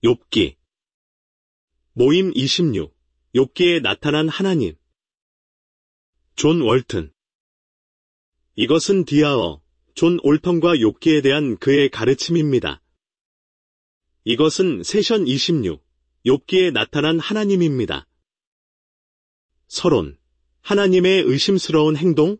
욥기 모임 26 욥기에 나타난 하나님. 존 월튼. 이것은 디아어, 존 올턴과 욥기에 대한 그의 가르침입니다. 이것은 세션 26 욥기에 나타난 하나님입니다. 서론. 하나님의 의심스러운 행동?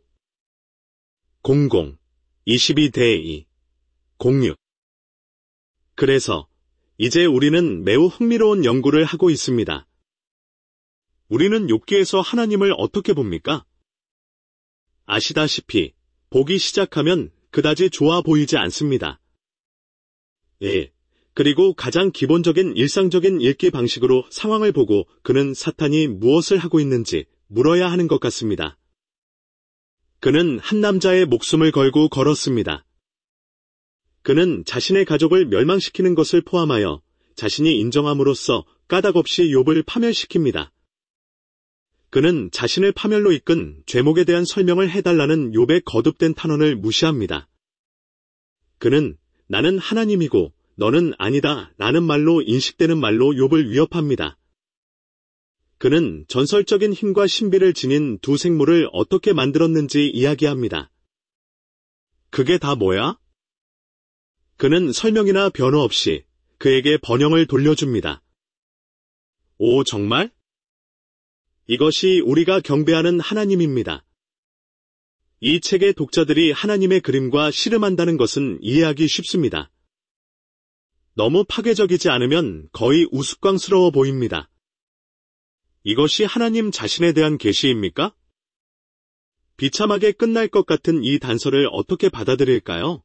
00 22-2 06. 그래서 이제 우리는 매우 흥미로운 연구를 하고 있습니다. 우리는 욥기에서 하나님을 어떻게 봅니까? 아시다시피 보기 시작하면 그다지 좋아 보이지 않습니다. 예, 그리고 가장 기본적인 일상적인 읽기 방식으로 상황을 보고 그는 사탄이 무엇을 하고 있는지 물어야 하는 것 같습니다. 그는 한 남자의 목숨을 걸고 걸었습니다. 그는 자신의 가족을 멸망시키는 것을 포함하여 자신이 인정함으로써 까닭없이 욥을 파멸시킵니다. 그는 자신을 파멸로 이끈 죄목에 대한 설명을 해달라는 욥의 거듭된 탄원을 무시합니다. 그는 나는 하나님이고 너는 아니다 라는 말로 인식되는 말로 욥을 위협합니다. 그는 전설적인 힘과 신비를 지닌 두 생물을 어떻게 만들었는지 이야기합니다. 그게 다 뭐야? 그는 설명이나 변호 없이 그에게 번영을 돌려줍니다. 오, 정말? 이것이 우리가 경배하는 하나님입니다. 이 책의 독자들이 하나님의 그림과 씨름한다는 것은 이해하기 쉽습니다. 너무 파괴적이지 않으면 거의 우스꽝스러워 보입니다. 이것이 하나님 자신에 대한 계시입니까? 비참하게 끝날 것 같은 이 단서를 어떻게 받아들일까요?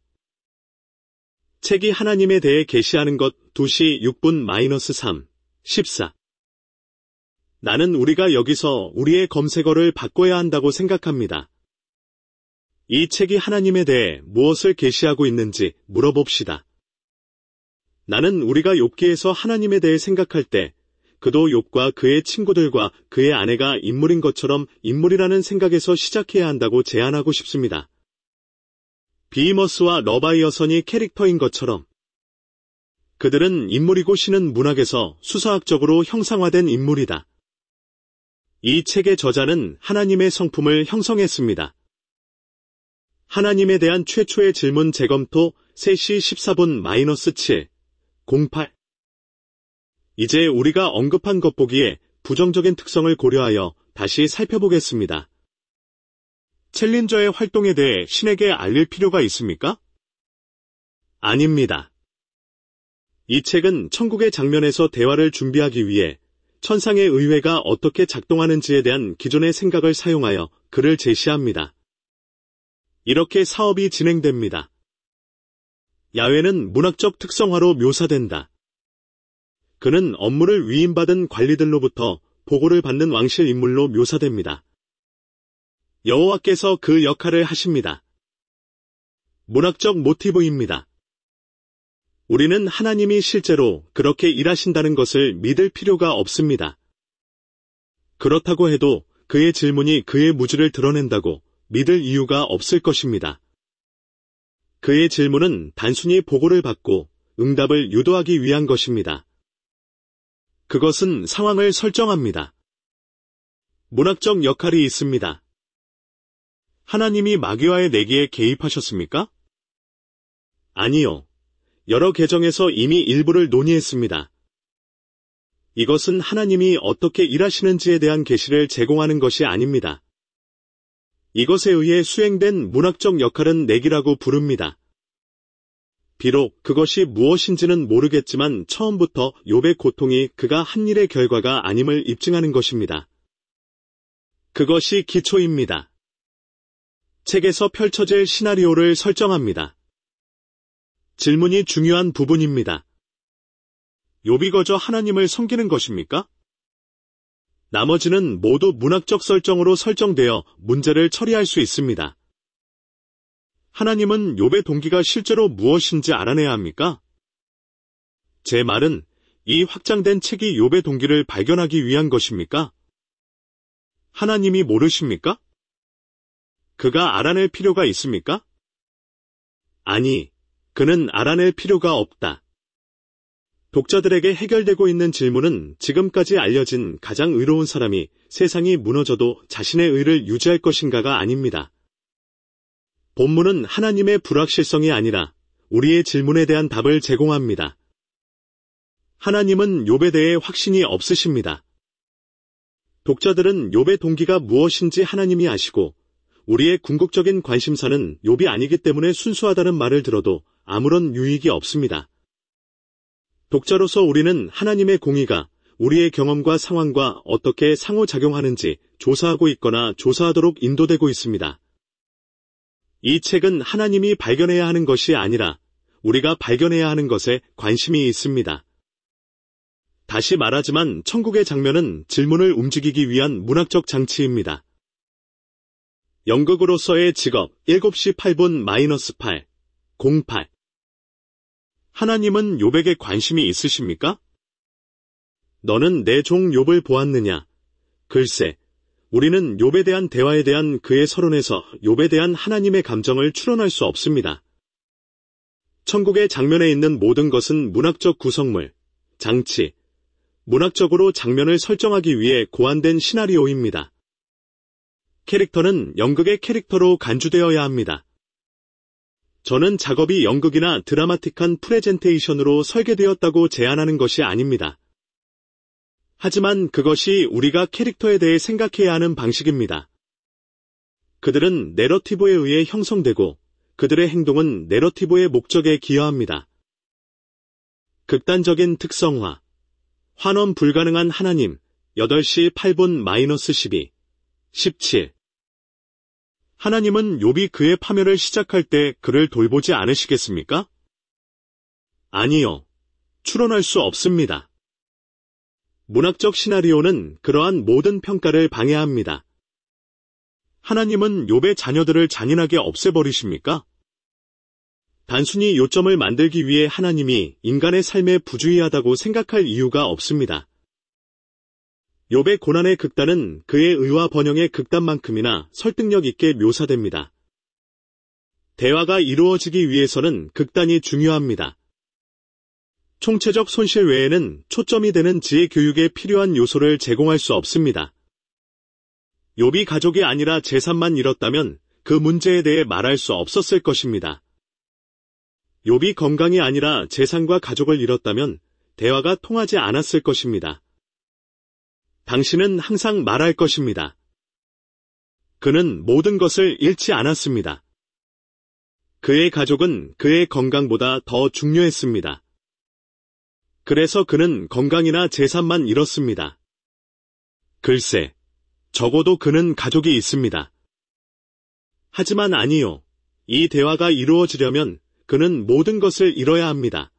책이 하나님에 대해 계시하는 것 2시 6분-3, 14. 나는 우리가 여기서 우리의 검색어를 바꿔야 한다고 생각합니다. 이 책이 하나님에 대해 무엇을 계시하고 있는지 물어봅시다. 나는 우리가 욥기에서 하나님에 대해 생각할 때 그도 욥과 그의 친구들과 그의 아내가 인물인 것처럼 인물이라는 생각에서 시작해야 한다고 제안하고 싶습니다. 비히머스와 러바이어선이 캐릭터인 것처럼 그들은 인물이고 신은 문학에서 수사학적으로 형상화된 인물이다. 이 책의 저자는 하나님의 성품을 형성했습니다. 하나님에 대한 최초의 질문 재검토 3시 14분-7, 08. 이제 우리가 언급한 것 보기에 부정적인 특성을 고려하여 다시 살펴보겠습니다. 챌린저의 활동에 대해 신에게 알릴 필요가 있습니까? 아닙니다. 이 책은 천국의 장면에서 대화를 준비하기 위해 천상의 의회가 어떻게 작동하는지에 대한 기존의 생각을 사용하여 그를 제시합니다. 이렇게 사업이 진행됩니다. 야훼는 문학적 특성화로 묘사된다. 그는 업무를 위임받은 관리들로부터 보고를 받는 왕실 인물로 묘사됩니다. 여호와께서 그 역할을 하십니다. 문학적 모티브입니다. 우리는 하나님이 실제로 그렇게 일하신다는 것을 믿을 필요가 없습니다. 그렇다고 해도 그의 질문이 그의 무지를 드러낸다고 믿을 이유가 없을 것입니다. 그의 질문은 단순히 보고를 받고 응답을 유도하기 위한 것입니다. 그것은 상황을 설정합니다. 문학적 역할이 있습니다. 하나님이 마귀와의 내기에 개입하셨습니까? 아니요. 여러 계정에서 이미 일부를 논의했습니다. 이것은 하나님이 어떻게 일하시는지에 대한 계시를 제공하는 것이 아닙니다. 이것에 의해 수행된 문학적 역할은 내기라고 부릅니다. 비록 그것이 무엇인지는 모르겠지만 처음부터 욥의 고통이 그가 한 일의 결과가 아님을 입증하는 것입니다. 그것이 기초입니다. 책에서 펼쳐질 시나리오를 설정합니다. 질문이 중요한 부분입니다. 욥이 거저 하나님을 섬기는 것입니까? 나머지는 모두 문학적 설정으로 설정되어 문제를 처리할 수 있습니다. 하나님은 욥의 동기가 실제로 무엇인지 알아내야 합니까? 제 말은 이 확장된 책이 욥의 동기를 발견하기 위한 것입니까? 하나님이 모르십니까? 그가 알아낼 필요가 있습니까? 아니, 그는 알아낼 필요가 없다. 독자들에게 해결되고 있는 질문은 지금까지 알려진 가장 의로운 사람이 세상이 무너져도 자신의 의를 유지할 것인가가 아닙니다. 본문은 하나님의 불확실성이 아니라 우리의 질문에 대한 답을 제공합니다. 하나님은 욥에 대해 확신이 없으십니다. 독자들은 욥의 동기가 무엇인지 하나님이 아시고 우리의 궁극적인 관심사는 욥이 아니기 때문에 순수하다는 말을 들어도 아무런 유익이 없습니다. 독자로서 우리는 하나님의 공의가 우리의 경험과 상황과 어떻게 상호작용하는지 조사하고 있거나 조사하도록 인도되고 있습니다. 이 책은 하나님이 발견해야 하는 것이 아니라 우리가 발견해야 하는 것에 관심이 있습니다. 다시 말하지만 천국의 장면은 질문을 움직이기 위한 문학적 장치입니다. 연극으로서의 직업 7시 8분 -8 08 하나님은 욥에게 관심이 있으십니까? 너는 내 종 욥을 보았느냐? 글쎄, 우리는 욥에 대한 대화에 대한 그의 서론에서 욥에 대한 하나님의 감정을 추론할 수 없습니다. 천국의 장면에 있는 모든 것은 문학적 구성물, 장치, 문학적으로 장면을 설정하기 위해 고안된 시나리오입니다. 캐릭터는 연극의 캐릭터로 간주되어야 합니다. 저는 작업이 연극이나 드라마틱한 프레젠테이션으로 설계되었다고 제안하는 것이 아닙니다. 하지만 그것이 우리가 캐릭터에 대해 생각해야 하는 방식입니다. 그들은 내러티브에 의해 형성되고 그들의 행동은 내러티브의 목적에 기여합니다. 극단적인 특성화, 환원 불가능한 하나님, 8시 8분 -12, 17 하나님은 욥이 그의 파멸을 시작할 때 그를 돌보지 않으시겠습니까? 아니요. 추론할 수 없습니다. 문학적 시나리오는 그러한 모든 평가를 방해합니다. 하나님은 욥의 자녀들을 잔인하게 없애버리십니까? 단순히 요점을 만들기 위해 하나님이 인간의 삶에 부주의하다고 생각할 이유가 없습니다. 욥의 고난의 극단은 그의 의와 번영의 극단만큼이나 설득력 있게 묘사됩니다. 대화가 이루어지기 위해서는 극단이 중요합니다. 총체적 손실 외에는 초점이 되는 지혜 교육에 필요한 요소를 제공할 수 없습니다. 욥이 가족이 아니라 재산만 잃었다면 그 문제에 대해 말할 수 없었을 것입니다. 욥이 건강이 아니라 재산과 가족을 잃었다면 대화가 통하지 않았을 것입니다. 당신은 항상 말할 것입니다. 그는 모든 것을 잃지 않았습니다. 그의 가족은 그의 건강보다 더 중요했습니다. 그래서 그는 건강이나 재산만 잃었습니다. 글쎄, 적어도 그는 가족이 있습니다. 하지만 아니요. 이 대화가 이루어지려면 그는 모든 것을 잃어야 합니다.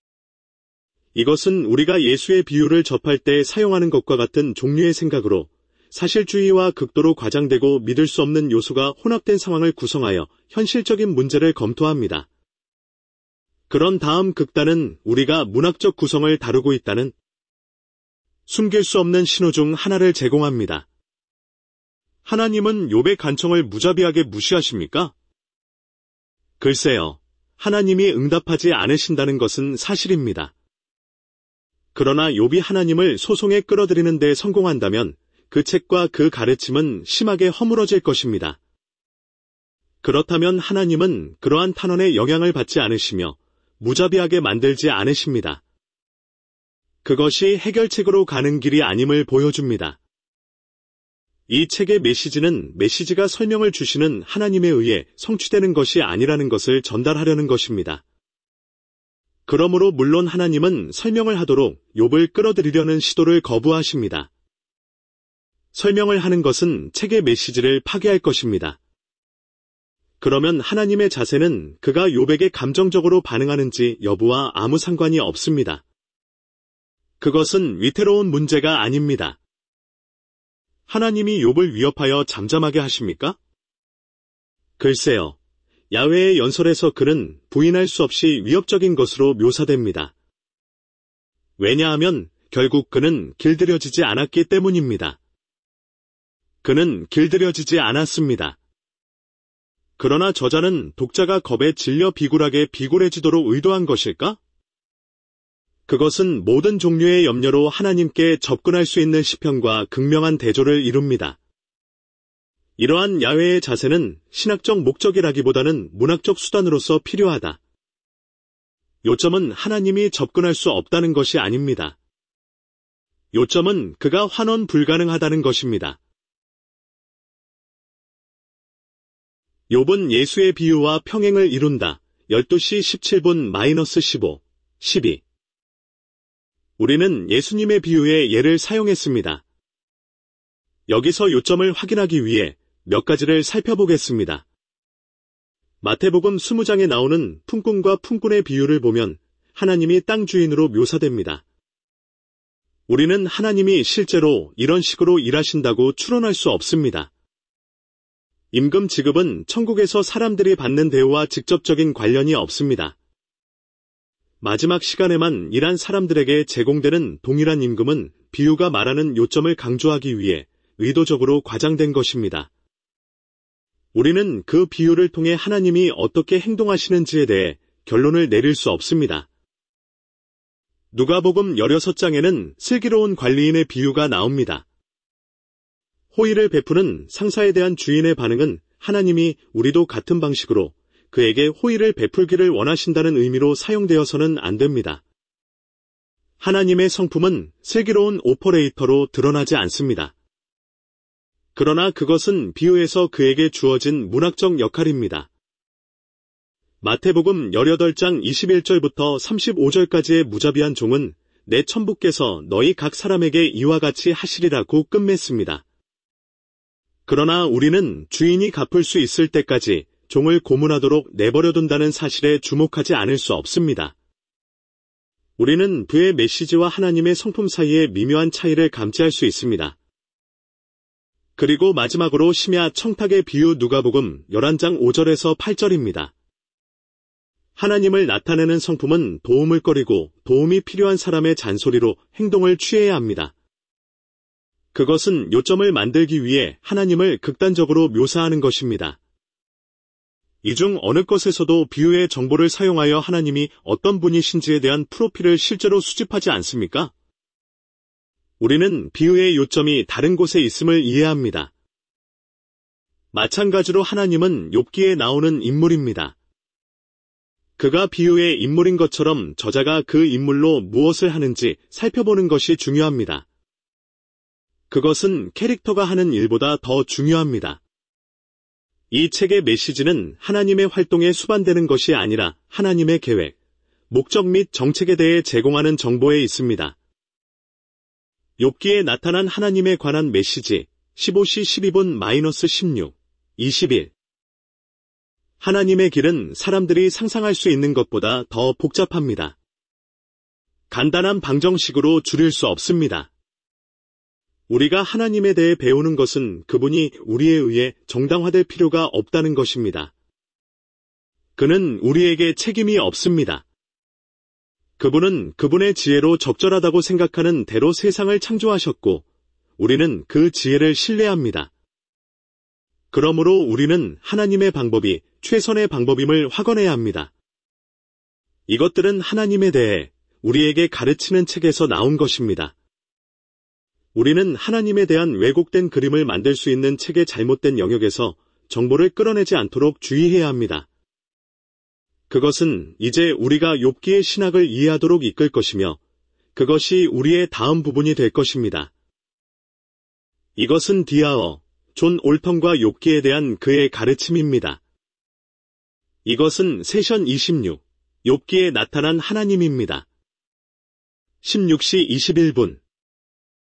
이것은 우리가 예수의 비유를 접할 때 사용하는 것과 같은 종류의 생각으로 사실주의와 극도로 과장되고 믿을 수 없는 요소가 혼합된 상황을 구성하여 현실적인 문제를 검토합니다. 그런 다음 극단은 우리가 문학적 구성을 다루고 있다는 숨길 수 없는 신호 중 하나를 제공합니다. 하나님은 욥의 간청을 무자비하게 무시하십니까? 글쎄요. 하나님이 응답하지 않으신다는 것은 사실입니다. 그러나 욥이 하나님을 소송에 끌어들이는 데 성공한다면 그 책과 그 가르침은 심하게 허물어질 것입니다. 그렇다면 하나님은 그러한 탄원에 영향을 받지 않으시며 무자비하게 만들지 않으십니다. 그것이 해결책으로 가는 길이 아님을 보여줍니다. 이 책의 메시지는 메시지가 설명을 주시는 하나님에 의해 성취되는 것이 아니라는 것을 전달하려는 것입니다. 그러므로 물론 하나님은 설명을 하도록 욥을 끌어들이려는 시도를 거부하십니다. 설명을 하는 것은 책의 메시지를 파괴할 것입니다. 그러면 하나님의 자세는 그가 욥에게 감정적으로 반응하는지 여부와 아무 상관이 없습니다. 그것은 위태로운 문제가 아닙니다. 하나님이 욥을 위협하여 잠잠하게 하십니까? 글쎄요. 야훼의 연설에서 그는 부인할 수 없이 위협적인 것으로 묘사됩니다. 왜냐하면 결국 그는 길들여지지 않았기 때문입니다. 그는 길들여지지 않았습니다. 그러나 저자는 독자가 겁에 질려 비굴하게 비굴해지도록 의도한 것일까? 그것은 모든 종류의 염려로 하나님께 접근할 수 있는 시편과 극명한 대조를 이룹니다. 이러한 야훼의 자세는 신학적 목적이라기보다는 문학적 수단으로서 필요하다. 요점은 하나님이 접근할 수 없다는 것이 아닙니다. 요점은 그가 환원 불가능하다는 것입니다. 욥은 예수의 비유와 평행을 이룬다. 12시 17분-15, 12. 우리는 예수님의 비유의 예를 사용했습니다. 여기서 요점을 확인하기 위해 몇 가지를 살펴보겠습니다. 마태복음 20장에 나오는 품꾼과 품꾼의 비유를 보면 하나님이 땅 주인으로 묘사됩니다. 우리는 하나님이 실제로 이런 식으로 일하신다고 추론할 수 없습니다. 임금 지급은 천국에서 사람들이 받는 대우와 직접적인 관련이 없습니다. 마지막 시간에만 일한 사람들에게 제공되는 동일한 임금은 비유가 말하는 요점을 강조하기 위해 의도적으로 과장된 것입니다. 우리는 그 비유를 통해 하나님이 어떻게 행동하시는지에 대해 결론을 내릴 수 없습니다. 누가복음 16장에는 슬기로운 관리인의 비유가 나옵니다. 호의를 베푸는 상사에 대한 주인의 반응은 하나님이 우리도 같은 방식으로 그에게 호의를 베풀기를 원하신다는 의미로 사용되어서는 안 됩니다. 하나님의 성품은 슬기로운 오퍼레이터로 드러나지 않습니다. 그러나 그것은 비유에서 그에게 주어진 문학적 역할입니다. 마태복음 18장 21절부터 35절까지의 무자비한 종은 내 천부께서 너희 각 사람에게 이와 같이 하시리라고 끝맺습니다. 그러나 우리는 주인이 갚을 수 있을 때까지 종을 고문하도록 내버려둔다는 사실에 주목하지 않을 수 없습니다. 우리는 그의 메시지와 하나님의 성품 사이의 미묘한 차이를 감지할 수 있습니다. 그리고 마지막으로 심야 청탁의 비유 누가복음 11장 5절에서 8절입니다. 하나님을 나타내는 성품은 도움을 꺼리고 도움이 필요한 사람의 잔소리로 행동을 취해야 합니다. 그것은 요점을 만들기 위해 하나님을 극단적으로 묘사하는 것입니다. 이 중 어느 것에서도 비유의 정보를 사용하여 하나님이 어떤 분이신지에 대한 프로필을 실제로 수집하지 않습니까? 우리는 비유의 요점이 다른 곳에 있음을 이해합니다. 마찬가지로 하나님은 욥기에 나오는 인물입니다. 그가 비유의 인물인 것처럼 저자가 그 인물로 무엇을 하는지 살펴보는 것이 중요합니다. 그것은 캐릭터가 하는 일보다 더 중요합니다. 이 책의 메시지는 하나님의 활동에 수반되는 것이 아니라 하나님의 계획, 목적 및 정책에 대해 제공하는 정보에 있습니다. 욥기에 나타난 하나님에 관한 메시지 15시 12분-16, 21. 하나님의 길은 사람들이 상상할 수 있는 것보다 더 복잡합니다. 간단한 방정식으로 줄일 수 없습니다. 우리가 하나님에 대해 배우는 것은 그분이 우리에 의해 정당화될 필요가 없다는 것입니다. 그는 우리에게 책임이 없습니다. 그분은 그분의 지혜로 적절하다고 생각하는 대로 세상을 창조하셨고, 우리는 그 지혜를 신뢰합니다. 그러므로 우리는 하나님의 방법이 최선의 방법임을 확언해야 합니다. 이것들은 하나님에 대해 우리에게 가르치는 책에서 나온 것입니다. 우리는 하나님에 대한 왜곡된 그림을 만들 수 있는 책의 잘못된 영역에서 정보를 끌어내지 않도록 주의해야 합니다. 그것은 이제 우리가 욥기의 신학을 이해하도록 이끌 것이며 그것이 우리의 다음 부분이 될 것입니다. 이것은 디아어, 존 올턴과 욥기에 대한 그의 가르침입니다. 이것은 세션 26, 욥기에 나타난 하나님입니다. 16시 21분